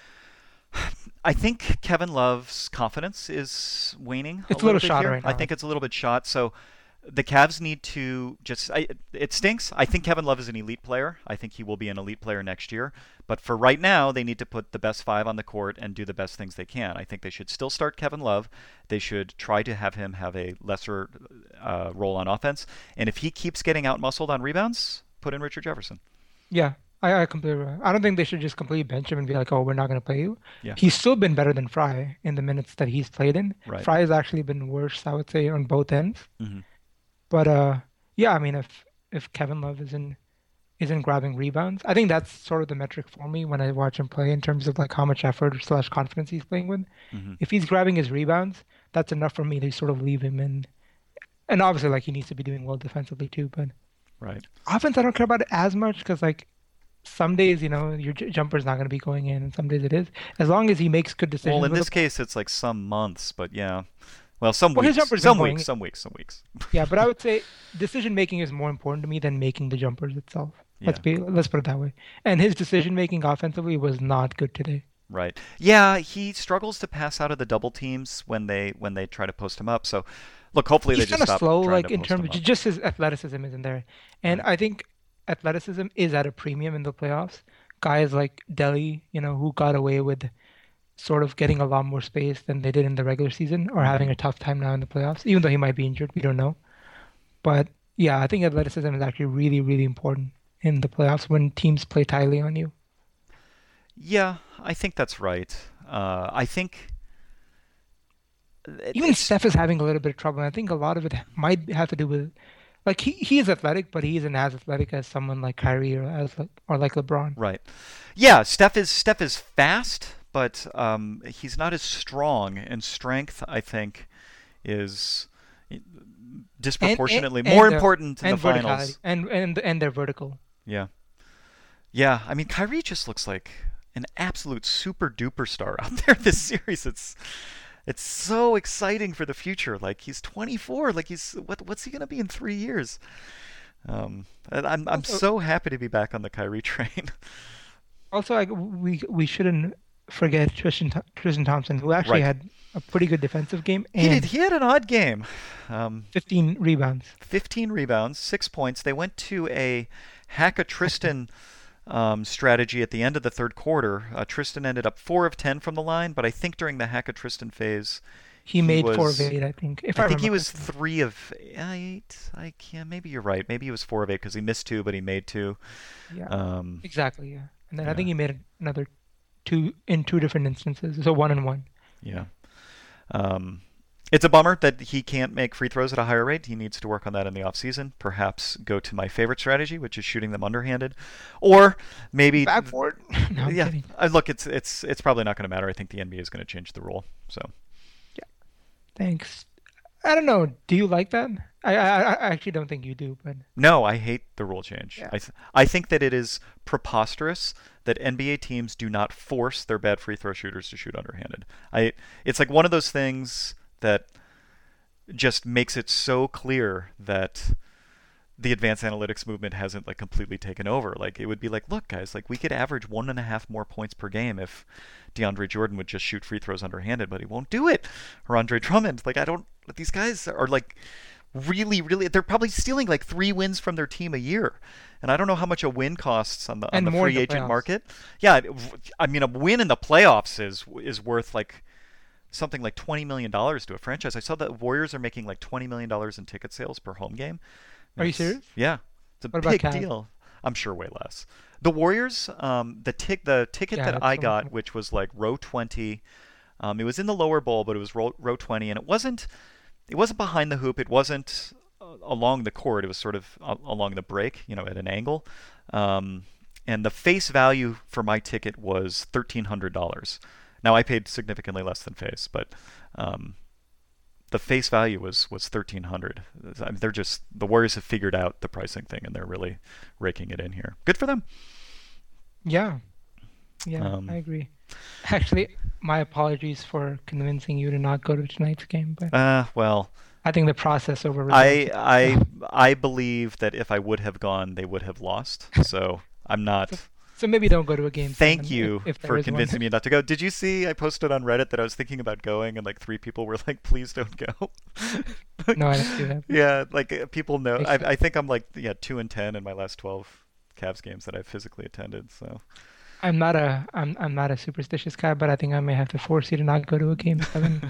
I think Kevin Love's confidence is waning a It's a little little bit shot here. right I now. think it's a little bit shot. So the Cavs need to just. I, it stinks. I think Kevin Love is an elite player. I think he will be an elite player next year. But for right now, they need to put the best five on the court and do the best things they can. I think they should still start Kevin Love. They should try to have him have a lesser uh, role on offense. And if he keeps getting out muscled on rebounds, put in Richard Jefferson. Yeah, I, I completely. I don't think they should just completely bench him and be like, "Oh, we're not going to play you." Yeah. He's still been better than Fry in the minutes that he's played in. Right. Fry has actually been worse, I would say, on both ends. hmm But uh, yeah, I mean, if if Kevin Love isn't isn't grabbing rebounds, I think that's sort of the metric for me when I watch him play in terms of like how much effort slash confidence he's playing with. hmm If he's grabbing his rebounds, that's enough for me to sort of leave him in. And obviously, like he needs to be doing well defensively too. But Right. offense, I don't care about it as much because like some days, you know, your j- jumper's not going to be going in, and some days it is. As long as he makes good Well, decisions in with the this ball. case, it's like some months, but yeah. Well, some Well, his weeks, jumper's been some weeks, going. some weeks, some weeks. Yeah, but I would say decision making is more important to me than making the jumpers itself. Let's Yeah. be let's put it that way. And his decision making offensively was not good today. Right. Yeah, he struggles to pass out of the double teams when they when they try to post him up. So, look, hopefully they He's just kind of stop slow, trying like to in post terms him of j- up. just his athleticism isn't there. And Right. I think athleticism is at a premium in the playoffs. Guys like Delhi, you know, who got away with sort of getting a lot more space than they did in the regular season, are having Hmm. a tough time now in the playoffs, even though he might be injured. We don't know. But yeah, I think athleticism is actually really, really important in the playoffs when teams play tightly on you. Yeah, I think that's right. Uh, I think it, Even it's Steph is having a little bit of trouble. And I think a lot of it might have to do with like he, he is athletic, but he isn't as athletic as someone like Kyrie or as like or like LeBron. right. Yeah, Steph is Steph is fast, but um, he's not as strong. And strength, I think, is And and disproportionately more and uh, important in the and verticality finals. and and and they're vertical. Yeah. Yeah, I mean, Kyrie just looks like an absolute super duper star out there this series. It's it's so exciting for the future. Like he's twenty-four. Like he's what what's he gonna be in three years? Um, and I'm I'm Also, so happy to be back on the Kyrie train. also like we we shouldn't forget Tristan Tho- Tristan Thompson, who actually Right. had a pretty good defensive game He did. and He had an odd game. Um, fifteen rebounds. fifteen rebounds, six points. They went to a hack a Tristan um, strategy at the end of the third quarter. Uh, Tristan ended up four of ten from the line, but I think during the hack a Tristan phase, He he made four of was eight, I think, if I I think he remember was correctly. three of eight. I can't. Maybe you're right. Maybe he was four of eight because he missed two, but he made two. Yeah, Um, exactly. Yeah, and then I yeah, think he made another two in two different instances, so one and one. yeah. Um, it's a bummer that he can't make free throws at a higher rate. He needs to work on that in the offseason. Perhaps go to my favorite strategy, which is shooting them underhanded, or maybe. Backboard? No, I'm Yeah, kidding. uh, look, it's it's it's probably not going to matter. I think the N B A is going to change the rule. So Yeah, thanks. I don't know. Do you like that? I I, I actually don't think you do, but no, I hate the rule change. yeah. I th- I think that it is preposterous that N B A teams do not force their bad free throw shooters to shoot underhanded. I it's like one of those things that just makes it so clear that the advanced analytics movement hasn't like completely taken over. Like it would be like, look, guys, like we could average one and a half more points per game if DeAndre Jordan would just shoot free throws underhanded, but he won't do it. Or Andre Drummond. Like I don't. These guys are like really, really. They're probably stealing like three wins from their team a year, and I don't know how much a win costs on the on And the more in free the agent playoffs. market. Yeah, I mean a win in the playoffs is is worth like something like twenty million dollars to a franchise. I saw that Warriors are making like twenty million dollars in ticket sales per home game. Are you It's serious? yeah, it's a What about big Cavs? deal. I'm sure way less. The Warriors, um, the tick, the ticket Yeah, that that's I so much got, more. which was like row twenty, um, it was in the lower bowl, but it was row, row twenty, and it wasn't, it wasn't behind the hoop. It wasn't uh, along the court. It was sort of uh, along the break, you know, at an angle. Um, and the face value for my ticket was thirteen hundred dollars. Now I paid significantly less than face, but um, the face value was was thirteen hundred. I mean, they're just the Warriors have figured out the pricing thing and they're really raking it in here. Good for them. Yeah, yeah, I Um, agree. Actually, my apologies for convincing you to not go to tonight's game, but uh, well, I think the process over results. I I I believe that if I would have gone, they would have lost. So I'm So, not. so maybe don't go to a game Thank seven if, you if there for is one. convincing me not to go. Did you see? I posted on Reddit that I was thinking about going, and like three people were like, "Please don't go." No, I didn't see that. Yeah, like uh, people know. Makes I sense. I think I'm like yeah two and ten in my last twelve Cavs games that I've physically attended. So. I'm not a I'm I'm not a superstitious guy, but I think I may have to force you to not go to a game seven.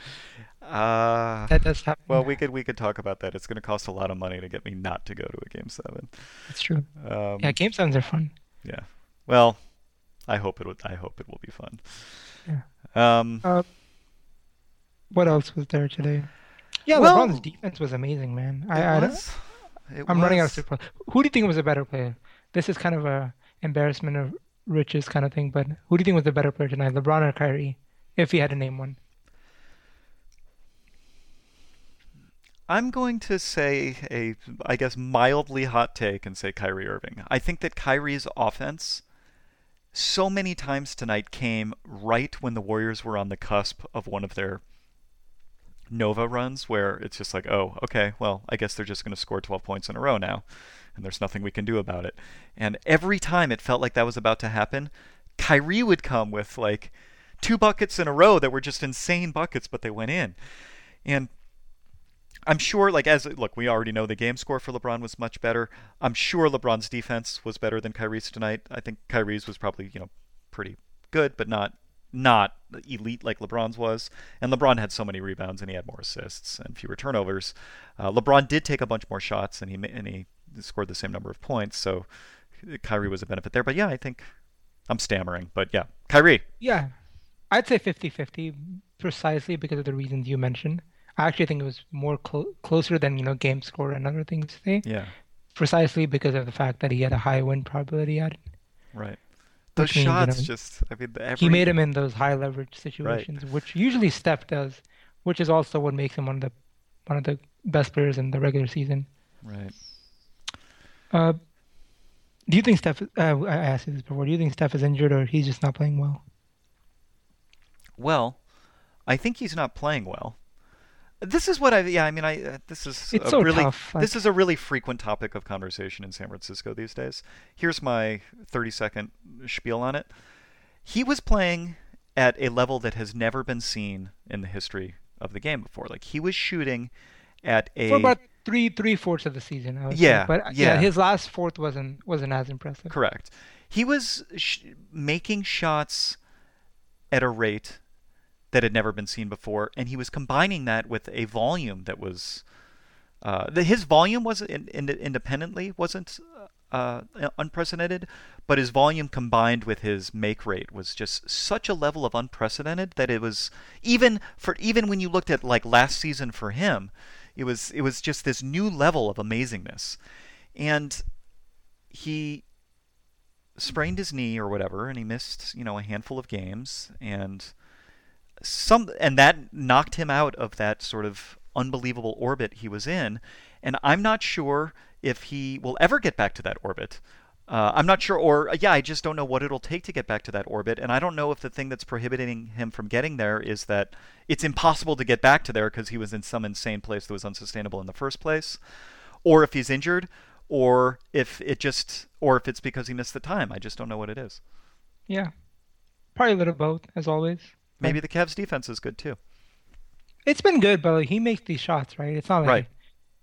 uh, That does well, happen. we could we could talk about that. It's going to cost a lot of money to get me not to go to a game seven. That's true. Yeah, Um, game sevens are fun. yeah. Well, I hope it would. I hope it will be fun. Yeah. Um, Uh, what else was there today? Yeah, LeBron's well, defense was amazing, man. it I, I don't- was. It I'm running out of was. super. Who do you think was a better player? This is kind of a embarrassment of riches kind of thing, but who do you think was the better player tonight, LeBron or Kyrie? If you had to name one. I'm going to say a, I guess, mildly hot take and say Kyrie Irving. I think that Kyrie's offense so many times tonight came right when the Warriors were on the cusp of one of their Nova runs where it's just like, oh, okay, well, I guess they're just going to score twelve points in a row now, and there's nothing we can do about it. And every time it felt like that was about to happen, Kyrie would come with like two buckets in a row that were just insane buckets, but they went in. And I'm sure, like, as look, we already know the game score for LeBron was much better. I'm sure LeBron's defense was better than Kyrie's tonight. I think Kyrie's was probably, you know, pretty good, but not not elite like LeBron's was. And LeBron had so many rebounds and he had more assists and fewer turnovers. Uh, LeBron did take a bunch more shots and he and he scored the same number of points. So Kyrie was a benefit there. But yeah, I think I'm stammering, but yeah, Kyrie. Yeah, I'd say fifty-fifty precisely because of the reasons you mentioned. I actually think it was more clo- closer than, you know, game score and other things today, Yeah, precisely because of the fact that he had a high win probability at it, right. Those which means, you shots know, just, I mean, he made every him in those high leverage right, situations, which usually Steph does, which is also what makes him one of the one of the best players in the regular season. right. Uh, do you think Steph? Uh, I asked you this before. Do you think Steph is injured or he's just not playing well? Well, I think he's not playing well. This is what I yeah I mean I uh, this is It's a so really tough. this Like is a really frequent topic of conversation in San Francisco these days. Here's my thirty second spiel on it. He was playing at a level that has never been seen in the history of the game before. Like he was shooting at for a about three three fourths of the season, I would say. yeah, But uh, yeah, yeah, his last fourth wasn't wasn't as impressive. correct. He was sh- making shots at a rate that had never been seen before, and he was combining that with a volume that was uh, the, his volume was in, in, independently wasn't uh, unprecedented, but his volume combined with his make rate was just such a level of unprecedented that it was even for even when you looked at like last season for him, it was it was just this new level of amazingness, and he sprained his knee or whatever, and he missed you know a handful of games, and some and that knocked him out of that sort of unbelievable orbit he was in, and I'm not sure if he will ever get back to that orbit. Uh, I'm not sure, or uh, yeah, I just don't know what it'll take to get back to that orbit, and I don't know if the thing that's prohibiting him from getting there is that it's impossible to get back to there because he was in some insane place that was unsustainable in the first place, or if he's injured, or if it just, or if it's because he missed the time. I just don't know what it is. Yeah, probably a little both as always. Like Maybe the Cavs defense is good too. it's been good, but like, he makes these shots, right? It's not Right. like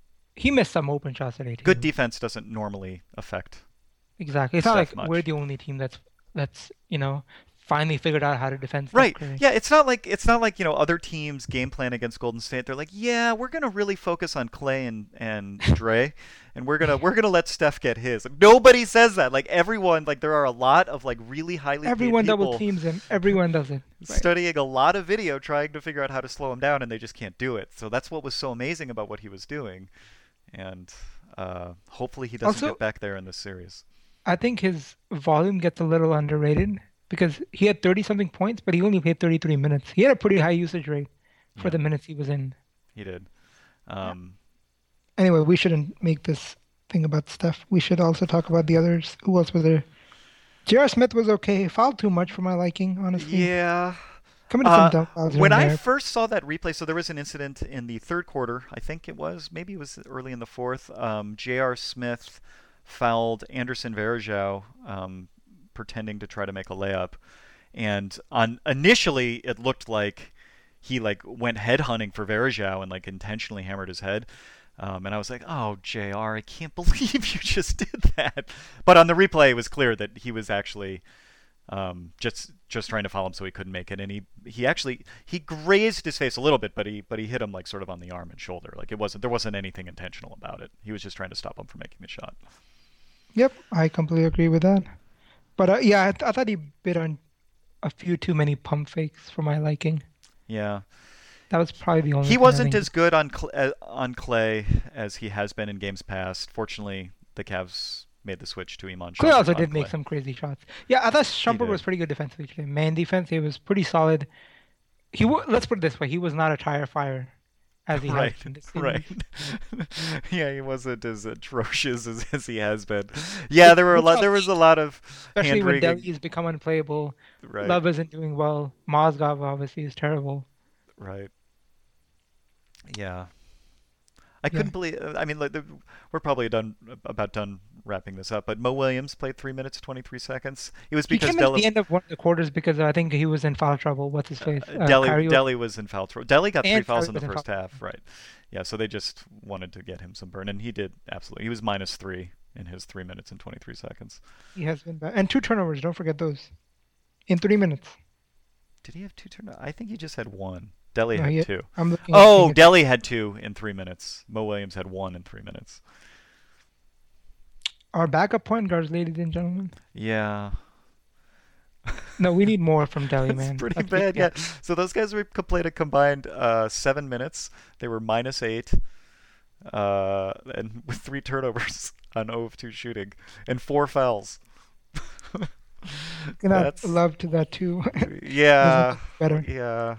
he missed some open shots today Good too. defense doesn't normally affect Exactly. It's not Steph like we're much. the only team that's that's you know finally figured out how to defend Steph Right. Curry. Yeah, it's not like it's not like, you know, other teams game plan against Golden State. They're like, "Yeah, we're going to really focus on Clay and and Dre and we're going to we're going to let Steph get his." Nobody says that. Like everyone, like there are a lot of like really highly paid Everyone double people teams him. Everyone does it. Right. studying a lot of video trying to figure out how to slow him down and they just can't do it. So that's what was so amazing about what he was doing. And uh hopefully he doesn't Also, get back there in this series. I think his volume gets a little underrated because he had thirty something points, but he only played thirty-three minutes. He had a pretty high usage rate for Yeah, the minutes he was in. he did. Yeah. Um Anyway, we shouldn't make this thing about Steph. We should also talk about the others. Who else was there? J R. Smith was okay. Fouled too much for my liking, honestly. yeah. Committed some Uh, dumb fouls here when and I there. first saw that replay, so there was an incident in the third quarter. I think it was, maybe it was early in the fourth. Um, J R. Smith fouled Anderson Varejao, um, pretending to try to make a layup, and on initially it looked like he like went head hunting for Varejao and like intentionally hammered his head. Um, and I was like, "Oh, J R, I can't believe you just did that." But on the replay, it was clear that he was actually um, just just trying to foul him so he couldn't make it, and he he actually he grazed his face a little bit, but he but he hit him like sort of on the arm and shoulder. Like it wasn't there wasn't anything intentional about it. He was just trying to stop him from making the shot. Yep, I completely agree with that. But uh, yeah, I, th- I thought he bit on a few too many pump fakes for my liking. Yeah, That was probably the only he thing I wasn't think. as good on Cl- uh, on Clay as he has been in games past. Fortunately, the Cavs made the switch to Iman Clay Shumpert also on did make Clay. some crazy shots. Yeah, I thought He Shumpert was did. pretty good defensively today. Man defense, he was pretty solid. He w- let's put it this way: he was not a tire fire as he has Right, in this right. series. Yeah, he wasn't as atrocious as, as he has been. Yeah, there were a Look lot. how There was a lot of especially hand when wringing. Delhi's become unplayable. Right, Love isn't doing well. Mozgov obviously is terrible. right. Yeah. I Yeah. couldn't believe. uh, I mean, like, the, we're probably done about done wrapping this up. But Mo Williams played three minutes twenty-three seconds. It was He because came in at Deli, the end of one of the quarters because I think he was in foul trouble. What's his face? uh, Uh, Deli, Kyrie was, Deli was in foul trouble. Deli got three and fouls Kyrie in the was in foul first trouble. half, right? Yeah, so they just wanted to get him some burn, and he did absolutely. He was minus three in his three minutes and twenty-three seconds. He has been bad. And two turnovers. Don't forget those. In three minutes. Did he have two turnovers? I think he just had one. Deli No, had he. two. I'm looking at Oh, seeing it. Deli had two in three minutes. Mo Williams had one in three minutes. Our backup point guards, ladies and gentlemen. Yeah. No, we need more from Delhi, That's man. pretty Let's bad, be yeah. honest. So those guys were played a combined uh, seven minutes. They were minus eight, uh, and with three turnovers on zero of two shooting and four fouls. Gonna That's love to that too. Doesn't yeah, look better. yeah.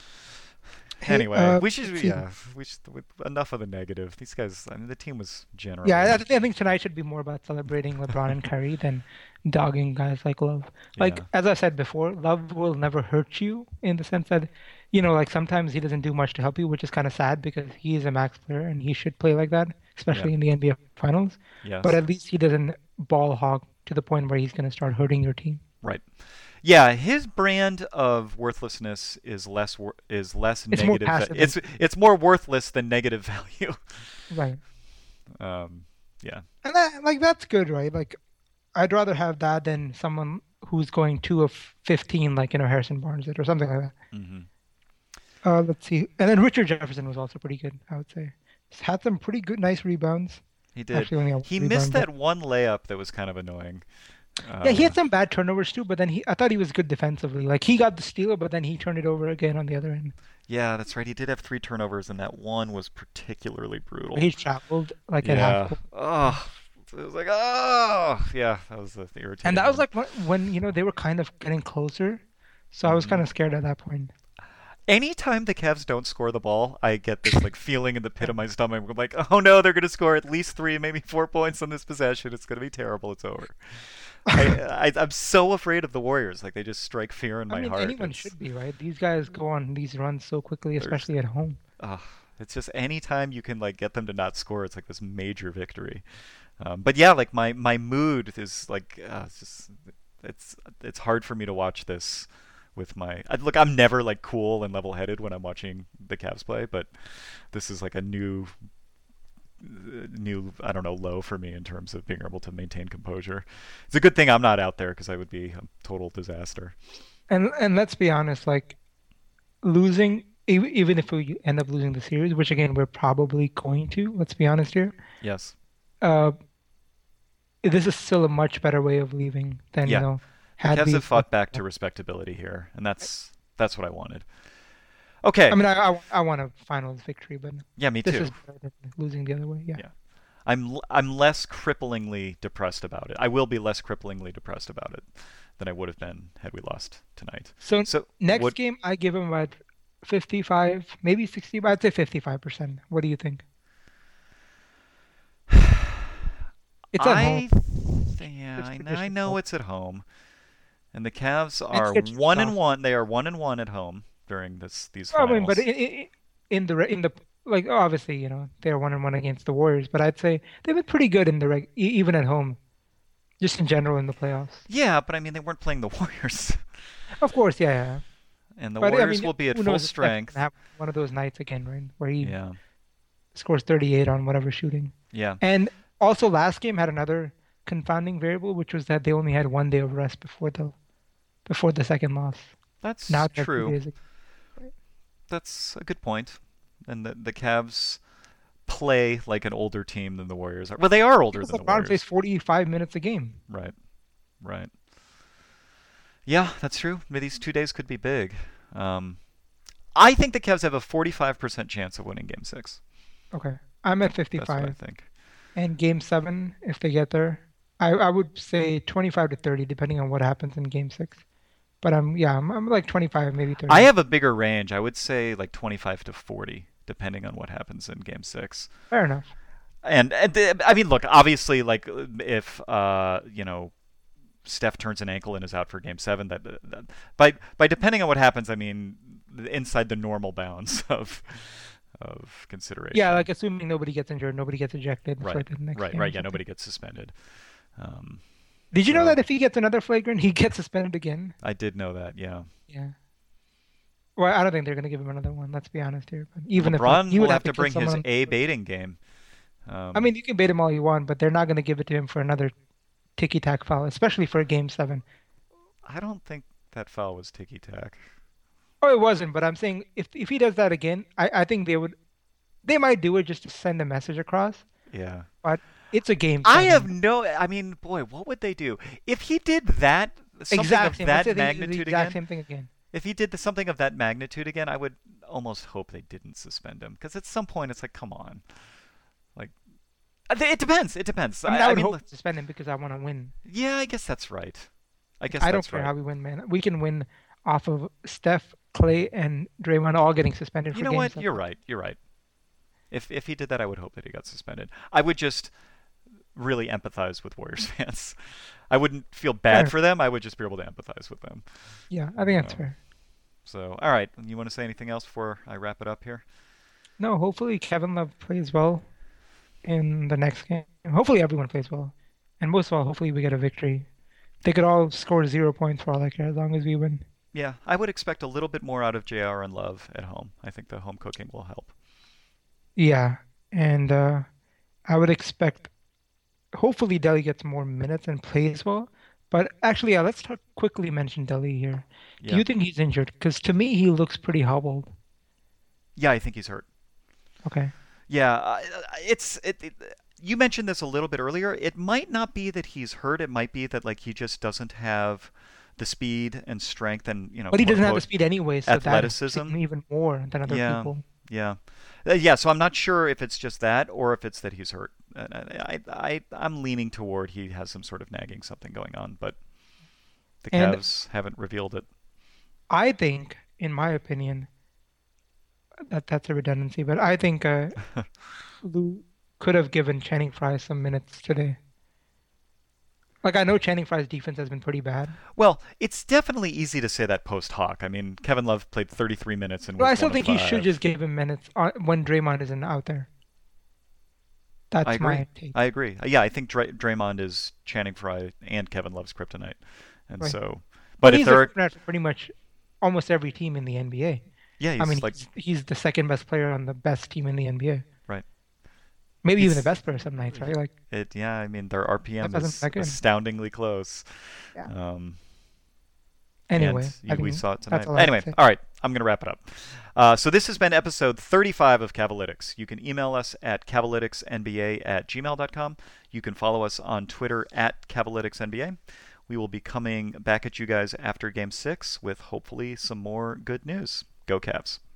Hey, Anyway, uh, we should let's see. yeah, we should with enough of the negative. These guys, I mean, the team was Yeah, I, generally I think I think tonight should be more about celebrating LeBron and Kyrie than dogging guys like Love. Like yeah, as I said before, Love will never hurt you in the sense that, you know, like sometimes he doesn't do much to help you, which is kind of sad because he is a max player and he should play like that, yeah, especially in the N B A Finals. But yes, at least he doesn't ball hog to the point where he's going to start hurting your team. right. Yeah, his brand of worthlessness is less wor- is less It's more negative. va- passive than It's it's more worthless than negative value. right. Um, yeah, And that, like that's good, right? Like I'd rather have that than someone who's going two of fifteen, like you know Harrison Barnes did or something like that. hmm Uh, let's see. And then Richard Jefferson was also pretty good, I would say. He's had some pretty good, nice rebounds. he did. Actually, only had one He missed rebound, but that one layup that was kind of annoying. yeah, he Uh, had some bad turnovers too. But then he, I thought he was good defensively. Like he got the steal, but then he turned it over again on the other end. yeah, that's right. He did have three turnovers, and that one was particularly But brutal. he traveled like at half Yeah. court. Oh, it was like oh, yeah. That was the, the And irritating that was one. like when, when you know they were kind of getting closer. So I was hmm kind of scared at that point. Anytime the Cavs don't score the ball, I get this like feeling in the pit of my stomach. I'm like, oh no, they're gonna score at least three, maybe four points on this possession. It's gonna be terrible. It's over. I, I I'm so afraid of the Warriors. Like they just strike fear in I my mean, heart. anyone It's should be, right? These guys go on these runs so quickly, there's especially at home. uh, it's just anytime you can like get them to not score, it's like this major victory. Um, but yeah, like my my mood is like uh, it's just it's it's hard for me to watch this with my I, look. I'm never like cool and level-headed when I'm watching the Cavs play, but this is like a new uh, new I don't know low for me in terms of being able to maintain composure. It's a good thing I'm not out there because I would be a total disaster. And and let's be honest, like losing, e- even if we end up losing the series, which again we're probably going to, let's be honest here. Yes. Uh, this is still a much better way of leaving than you Yeah. know The had Cavs we. have fought back to respectability here, and that's that's what I wanted. Okay. I mean, I I, I want a finals victory, but Yeah, me this too. is better than losing the other way. Yeah. Yeah. I'm l- I'm less cripplingly depressed about it. I will be less cripplingly depressed about it than I would have been had we lost tonight. So So next what game, I give him about fifty-five, maybe sixty, but I'd say fifty-five percent. What do you think? It's at home. I yeah, It's I, kn- I tradition. know it's at home, and the Cavs And are you get one and off. one. They are one and one at home during this these I mean, but finals. in, in, in the re- in the like obviously you know they're one and one against the Warriors, but I'd say they've been pretty good in the reg, e- even at home, just in general in the playoffs. Yeah, but I mean they weren't playing the Warriors, Of course, yeah, yeah. and the But I Warriors mean, will be at who full knows if Steph can strength. have one of those nights again, right? Where he Yeah, scores thirty-eight on whatever shooting. yeah, And also last game had another confounding variable, which was that they only had one day of rest before the before the second loss. that's Now they have two true. days. That's a good point. And the the Cavs play like an older team than the Warriors are. Well, they are older Because than the LeBron plays Warriors. forty-five minutes a game. Right, right. Yeah, that's true. Maybe these two days could be big. Um, I think the Cavs have a forty-five percent chance of winning Game Six. Okay, I'm at That's what I fifty-five. think. And game seven, if they get there, I, I would say twenty-five to thirty, depending on what happens in game six. But I'm, yeah, I'm, I'm like twenty-five, maybe I thirty. have a bigger range. I would say like twenty-five to forty. depending on what happens in Game Six. Fair enough. And, and the, I mean, look, obviously, like if uh, you know, Steph turns an ankle and is out for Game Seven, that, that by by depending on what happens, I mean inside the normal bounds of of consideration. Yeah, like assuming nobody gets injured, nobody gets ejected right, for the next right, game. right. Yeah, nobody gets suspended. Um, Did you so, know that if he gets another flagrant, he gets suspended again? I did know that. Yeah. Yeah. Well, I don't think they're going to give him another one. Let's be honest here. But even LeBron if like, he will would have have to bring his someone... A baiting game. Um, I mean, you can bait him all you want, but they're not going to give it to him for another ticky-tack foul, especially for a Game Seven. I don't think that foul was ticky-tack. Oh, it wasn't. But I'm saying if if he does that again, I, I think they would. They might do it just to send a message across. Yeah. But it's a Game I Seven. have no. I mean, boy, what would they do if he did that? Something exact of same. that Let's say they do magnitude the exact again. same thing again. If he did the, something of that magnitude again, I would almost hope they didn't suspend him, because at some point it's like, come on, like uh, it depends. It depends. I mean, I, I I would mean, hope l- to suspend him because I want to win. yeah, I guess that's right. I guess I don't that's care right. how we win, man. We can win off of Steph, Clay, and Draymond all getting suspended You for know Game what? Seven. You're right. You're right. If if he did that, I would hope that he got suspended. I would just really empathize with Warriors fans. I wouldn't feel bad Fair. for them. I would just be able to empathize with them. Yeah, I think that's Um, fair. So, all right. You want to say anything else before I wrap it up here? No, hopefully Kevin Love plays well in the next game. Hopefully everyone plays well. And most of all, hopefully we get a victory. They could all score zero points for all I care, as long as we win. Yeah, I would expect a little bit more out of J R and Love at home. I think the home cooking will help. Yeah, and uh, I would expect, hopefully Delhi gets more minutes and plays well. But actually, yeah, let's talk, quickly mention Delhi here. Do Yeah. you think he's injured? Because to me, he looks pretty hobbled. Yeah, I think he's hurt. Okay. Yeah, uh, it's it, it. You mentioned this a little bit earlier. It might not be that he's hurt. It might be that like he just doesn't have the speed and strength and you know. But he quote, doesn't have the unquote, speed anyway, so that athleticism. affects him even more than other Yeah. people. Yeah, uh, yeah. So I'm not sure if it's just that or if it's that he's hurt. And I, I, I, I'm leaning toward he has some sort of nagging something going on, but the And- Cavs haven't revealed it. I think, in my opinion, that that's a redundancy, but I think uh, Lou could have given Channing Frye some minutes today. Like, I know Channing Frye's defense has been pretty bad, Well, it's definitely easy to say that post hoc. I mean, Kevin Love played thirty-three minutes and but was I still one of think he should five. just give him minutes on, when Draymond isn't out there. That's I agree. my take. I agree. Yeah, I think Dray- Draymond is Channing Frye and Kevin Love's kryptonite, and Right. so. But if he's there, a are, threat for pretty much almost every team in the N B A. yeah, he's I mean, like he's, he's the second best player on the best team in the N B A. Right. Maybe even the He's- best player some nights, right? Like, it. Yeah, I mean their R P M That doesn't is that good. astoundingly close. Yeah. Um, anyway, and I you- we think saw it tonight. that's all I have to Anyway, say. all right, I'm going to wrap it up. Uh, so this has been episode thirty-five of Cavalytics. You can email us at cavalyticsnba at gmail dot com. You can follow us on Twitter at cavalyticsnba. We will be coming back at you guys after Game six with hopefully some more good news. Go Cavs.